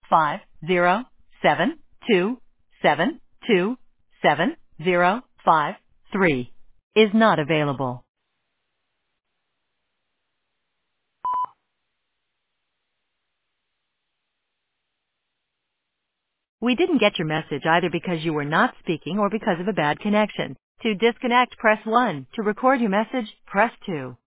50727272053 is not available. We didn't get your message either because you were not speaking or because of a bad connection. To disconnect, press 1. To record your message, press 2.